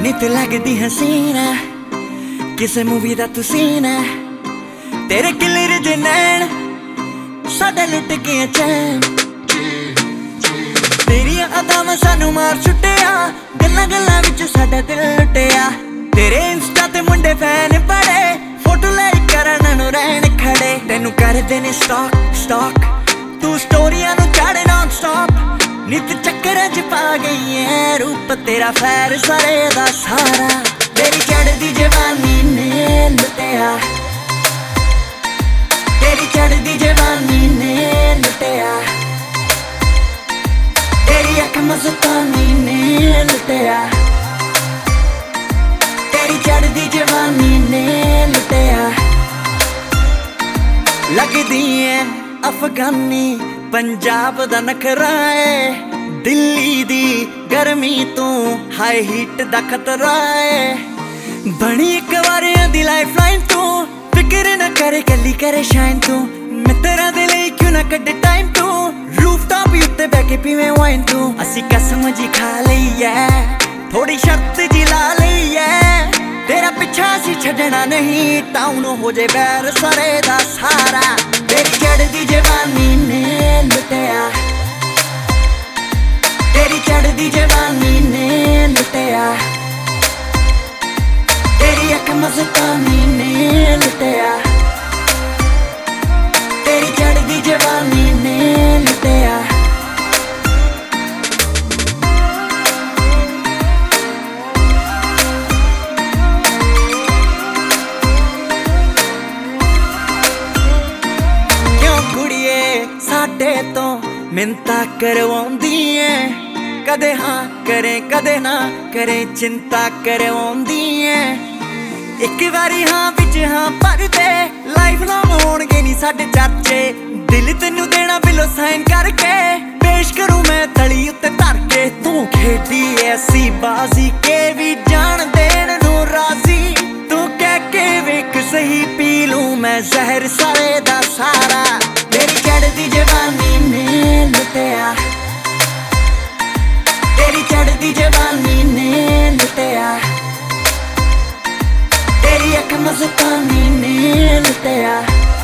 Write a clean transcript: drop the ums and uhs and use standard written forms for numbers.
नित लगदी हसीना किसे मूवी दा तू सीन है तेरे किलर दे नैन साडा लुट गया चैन तेरियां अदावां सानू मार छुट्टिया गल्लां गल्लां विच साडा दिल लुटिया तेरे इंस्टा ते मुंडे फैन बड़े फोटो लाइक करन नू रहन खड़े तेनू करदे ने स्टॉक स्टॉक तू स्टोरियां नू चाड़े नॉन स्टॉप नित चक्कर च पा गई है रूप तेरा फैर सारे दा सारा तेरी चढ़दी जवानी ने लुटिया तेरी चढ़दी जवानी ने लुटिया तेरी अख मस्तानी ने लुटिया तेरी चढ़दी जवानी ने लुटिया लगदी है अफगानी पंजाब दा नखरा है दिल्ली दी गर्मी तू हाई हीट दा खतरा है बनी एक बार दी लाइफ लाइन तू फिक्र न करे गली करे शाइन तू मित्रा दे लई क्यों ना कड्डे टाइम तू रूफ टॉप उत्ते बैठ के पीवे वाइन तू असी कसम जी खा लई है थोड़ी शर्त जी ला लई है तेरा पिछा सी छड़ना नहीं टाउन हो जाए बैर सारे दा सारा तेरी चढ़दी जवानी ने लुटिया तेरी चढ़दी जवानी ने लुटिया तेरी अख मस्तानी ने लुटिया तेरी चढ़दी जवानी ने लुटिया साडे तो मिन्नतां करवाउंदी है कदे हाँ करे कदे ना करे चिंता करवाउंदी है एक बारी हाँ विच हाँ पर दे लाइफ लॉन्ग होणगे नी साडे चर्चे दिल तेनू देना बिलो साइन करके पेश करूं मैं तली उत्ते धर के तू खेडी ऐसी बाजी के भी जान देन नू राजी तू कह के वेख सही पी लूं मैं जहर सारे दा सारा तेरी चढ़दी जवानी ने लुटिया तेरी चढ़दी जवानी ने लुटिया तेरी अख मस्तानी ने लुटिया